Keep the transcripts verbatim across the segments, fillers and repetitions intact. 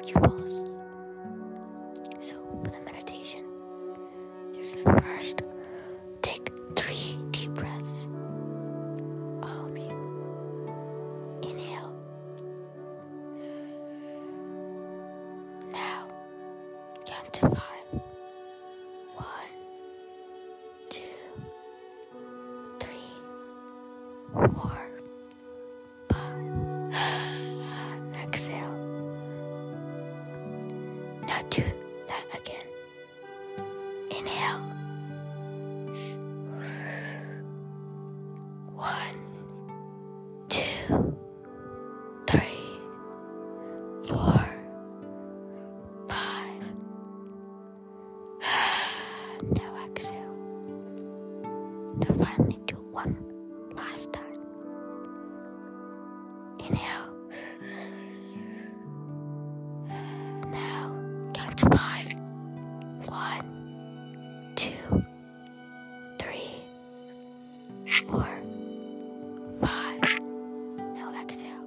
you fall asleep. So for the meditation, you're gonna first take three deep breaths. I'll help you. Inhale. Now, count to five. One, two, three, four, five. Exhale. Now do that again. Inhale. One, two, three, four, five. Now exhale. Now finally do one last time. Inhale. Now count to five. One, two, three, four, five. Now exhale.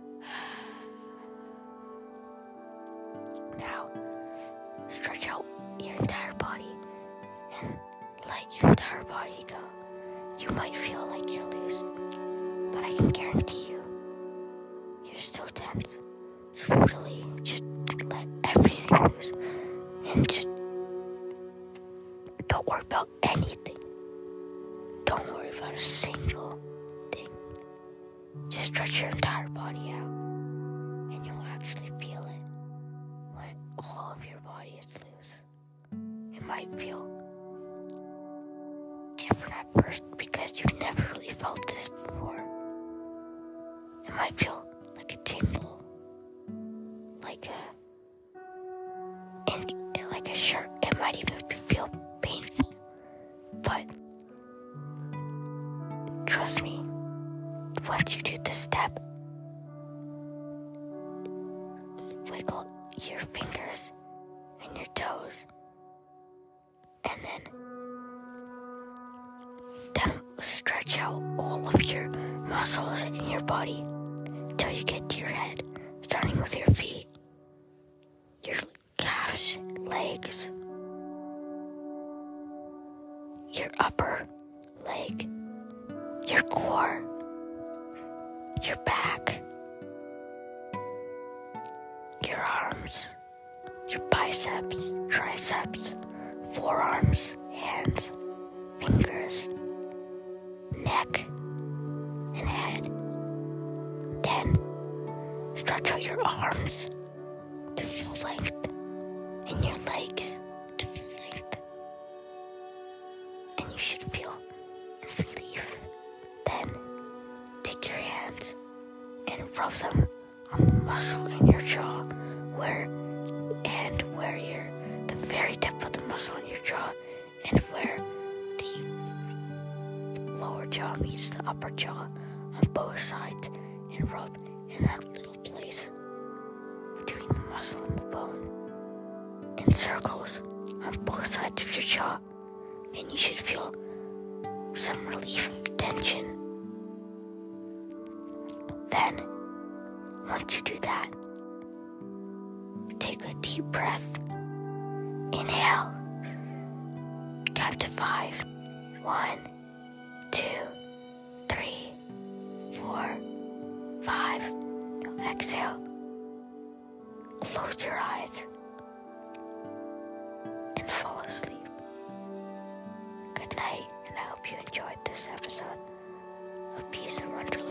Now stretch out your entire body and let your entire body go. You might feel like you're loose, but I can guarantee you, you're still tense. So really, just let everything loose and just don't worry about anything. Don't worry about a single thing. Just stretch your entire body out, and you'll actually feel it when all of your body is loose. It might feel different at first because you've never really felt this before. It might feel like a tingle, like a, and like a shirt. It might even feel painful, but trust me, once you do this step, wiggle your fingers and your toes, and then then stretch out all of your muscles in your body until you get to your head, starting with your feet, your calves, legs, your upper leg, your core, your back, your arms, your biceps, triceps, forearms, hands, fingers, neck, and head. Then stretch out your arms to full length and your legs to full length. And you should feel relief. Then take your hands and rub them on the muscle in your jaw, where and where your the very tip of the muscle in your jaw, and where the lower jaw meets the upper jaw on both sides, and rub in that little place between the muscle and the bone in circles on both sides of your jaw, and you should feel some relief of tension. Then, once you do that, take a deep breath. Inhale. Count to five. One, two, three, four, five. Now exhale. Close your eyes and fall asleep. Good night, and I hope you enjoyed this episode of Peace in Wonderland.